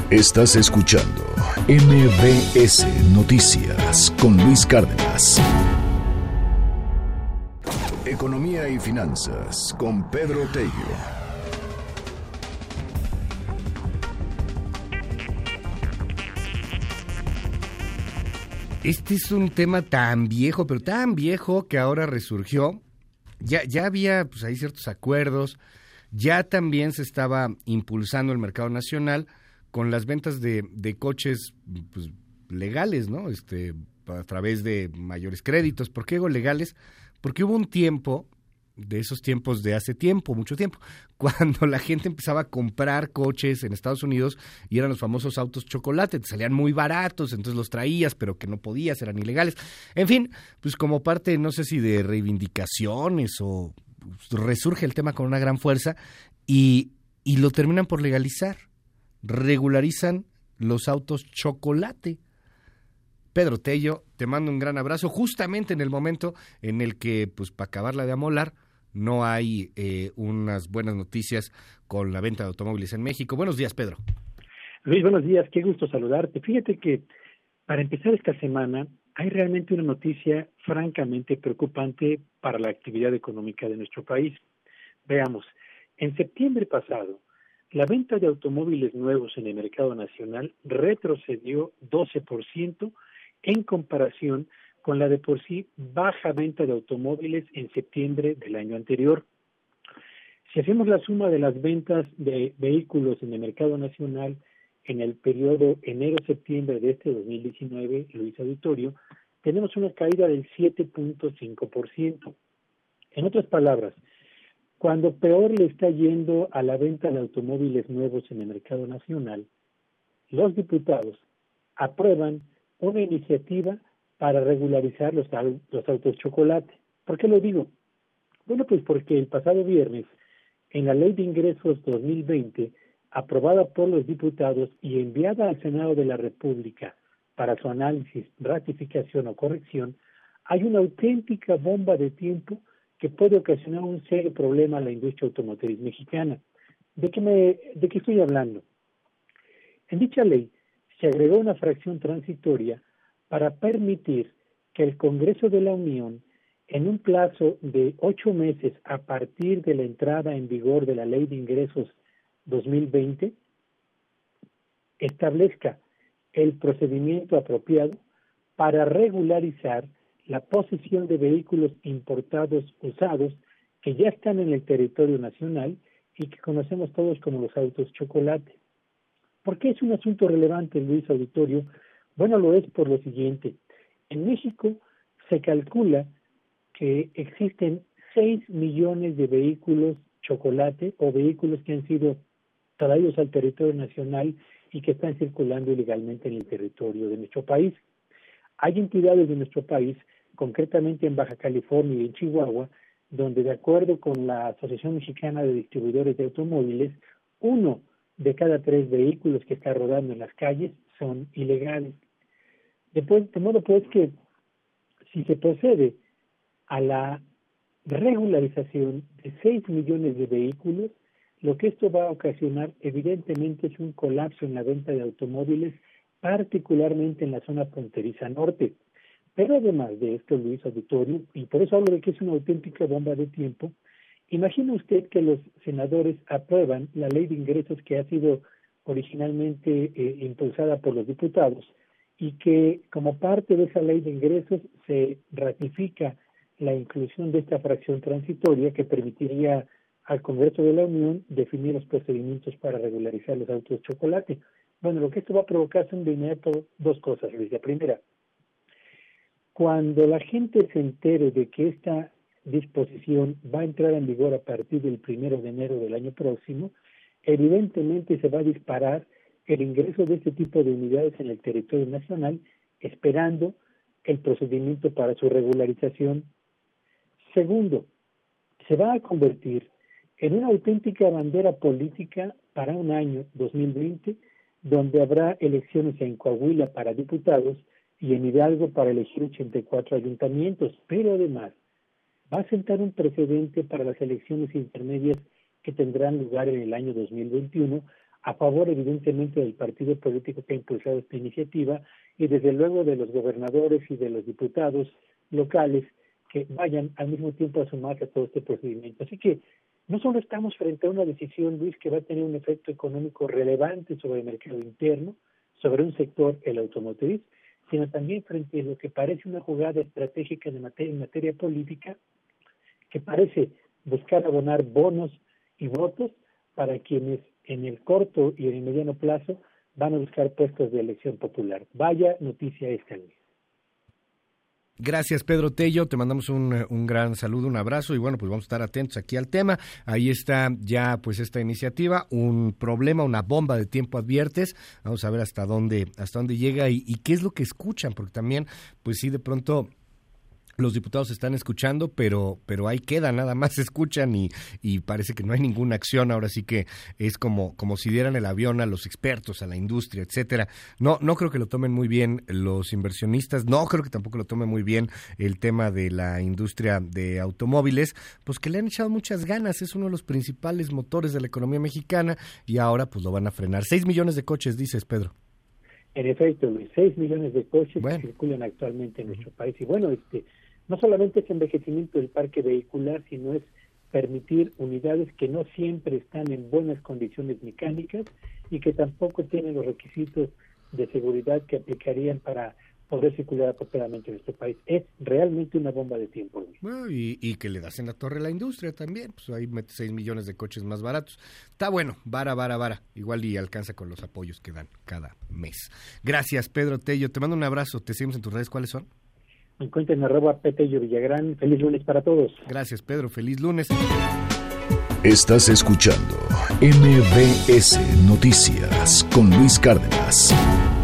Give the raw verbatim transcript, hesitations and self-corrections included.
Estás escuchando M B S Noticias con Luis Cárdenas. Economía y finanzas con Pedro Tello. Este es un tema tan viejo, pero tan viejo que ahora resurgió. Ya, ya había pues ahí ciertos acuerdos, ya también se estaba impulsando el mercado nacional con las ventas de, de coches pues, legales, ¿no? Este, a través de mayores créditos. ¿Por qué digo legales? Porque hubo un tiempo, de esos tiempos de hace tiempo, mucho tiempo, cuando la gente empezaba a comprar coches en Estados Unidos y eran los famosos autos chocolate, te salían muy baratos, entonces los traías, pero que no podías, eran ilegales. En fin, pues como parte, no sé si de reivindicaciones o pues, resurge el tema con una gran fuerza y, y lo terminan por legalizar. Regularizan los autos chocolate. Pedro Tello, te mando un gran abrazo, justamente en el momento en el que, pues para acabarla de amolar, no hay eh, unas buenas noticias con la venta de automóviles en México. Buenos días, Pedro. Luis, buenos días, qué gusto saludarte. Fíjate que para empezar esta semana hay realmente una noticia francamente preocupante para la actividad económica de nuestro país. Veamos, en septiembre pasado, la venta de automóviles nuevos en el mercado nacional retrocedió doce por ciento en comparación con la de por sí baja venta de automóviles en septiembre del año anterior. Si hacemos la suma de las ventas de vehículos en el mercado nacional en el periodo enero-septiembre de este dos mil diecinueve, Luis Auditorio, tenemos una caída del siete punto cinco por ciento. En otras palabras, cuando peor le está yendo a la venta de automóviles nuevos en el mercado nacional, los diputados aprueban una iniciativa para regularizar los, los autos chocolate. ¿Por qué lo digo? Bueno, pues porque el pasado viernes, en la Ley de Ingresos dos mil veinte, aprobada por los diputados y enviada al Senado de la República para su análisis, ratificación o corrección, hay una auténtica bomba de tiempo que puede ocasionar un serio problema a la industria automotriz mexicana. ¿De qué, me, de qué estoy hablando? En dicha ley se agregó una fracción transitoria para permitir que el Congreso de la Unión, en un plazo de ocho meses a partir de la entrada en vigor de la Ley de Ingresos dos mil veinte, establezca el procedimiento apropiado para regularizar la posesión de vehículos importados usados que ya están en el territorio nacional y que conocemos todos como los autos chocolate. ¿Por qué es un asunto relevante, Luis Auditorio? Bueno, lo es por lo siguiente. En México se calcula que existen seis millones de vehículos chocolate o vehículos que han sido traídos al territorio nacional y que están circulando ilegalmente en el territorio de nuestro país. Hay entidades de nuestro país, concretamente en Baja California y en Chihuahua, donde de acuerdo con la Asociación Mexicana de Distribuidores de Automóviles, uno de cada tres vehículos que está rodando en las calles son ilegales. Después, de modo pues que si se procede a la regularización de seis millones de vehículos, lo que esto va a ocasionar evidentemente es un colapso en la venta de automóviles, particularmente en la zona fronteriza norte. Pero además de esto, Luis Auditorio, y por eso hablo de que es una auténtica bomba de tiempo, imagina usted que los senadores aprueban la ley de ingresos que ha sido originalmente eh, impulsada por los diputados y que como parte de esa ley de ingresos se ratifica la inclusión de esta fracción transitoria que permitiría al Congreso de la Unión definir los procedimientos para regularizar los autos chocolate. Bueno, lo que esto va a provocar son de inmediato dos cosas, Luis. La primera, cuando la gente se entere de que esta disposición va a entrar en vigor a partir del primero de enero del año próximo, evidentemente se va a disparar el ingreso de este tipo de unidades en el territorio nacional, esperando el procedimiento para su regularización. Segundo, se va a convertir en una auténtica bandera política para un año dos mil veinte, donde habrá elecciones en Coahuila para diputados y en Hidalgo para elegir ochenta y cuatro ayuntamientos, pero además va a sentar un precedente para las elecciones intermedias que tendrán lugar en el año dos mil veintiuno, a favor evidentemente del partido político que ha impulsado esta iniciativa y desde luego de los gobernadores y de los diputados locales que vayan al mismo tiempo a sumarse a todo este procedimiento. Así que no solo estamos frente a una decisión, Luis, que va a tener un efecto económico relevante sobre el mercado interno, sobre un sector, el automotriz, sino también frente a lo que parece una jugada estratégica de materia, en materia política, que parece buscar abonar bonos y votos para quienes en el corto y en el mediano plazo van a buscar puestos de elección popular. Vaya noticia esta, Luis. Gracias, Pedro Tello, te mandamos un, un gran saludo, un abrazo y bueno, pues vamos a estar atentos aquí al tema. Ahí está ya pues esta iniciativa, un problema, una bomba de tiempo adviertes. Vamos a ver hasta dónde hasta dónde llega y, y qué es lo que escuchan, porque también pues sí de pronto los diputados están escuchando, pero pero ahí queda, nada más escuchan y, y parece que no hay ninguna acción. Ahora sí que es como como si dieran el avión a los expertos, a la industria, etcétera. No no creo que lo tomen muy bien los inversionistas, no creo que tampoco lo tome muy bien el tema de la industria de automóviles, pues que le han echado muchas ganas, es uno de los principales motores de la economía mexicana y ahora pues lo van a frenar. Seis millones de coches, dices, Pedro. En efecto, Luis, seis millones de coches bueno. que circulan actualmente en nuestro país y bueno, este no solamente es envejecimiento del parque vehicular, sino es permitir unidades que no siempre están en buenas condiciones mecánicas y que tampoco tienen los requisitos de seguridad que aplicarían para poder circular apropiadamente en nuestro país. Es realmente una bomba de tiempo. Bueno, y, y que le das en la torre a la industria también, pues ahí mete seis millones de coches más baratos. Está bueno, vara, vara, vara, igual y alcanza con los apoyos que dan cada mes. Gracias, Pedro Tello, te mando un abrazo, te seguimos en tus redes, ¿cuáles son? Me encuentro en arroba Petello Villagrán. Feliz lunes para todos. Gracias, Pedro. Feliz lunes. Estás escuchando M B S Noticias con Luis Cárdenas.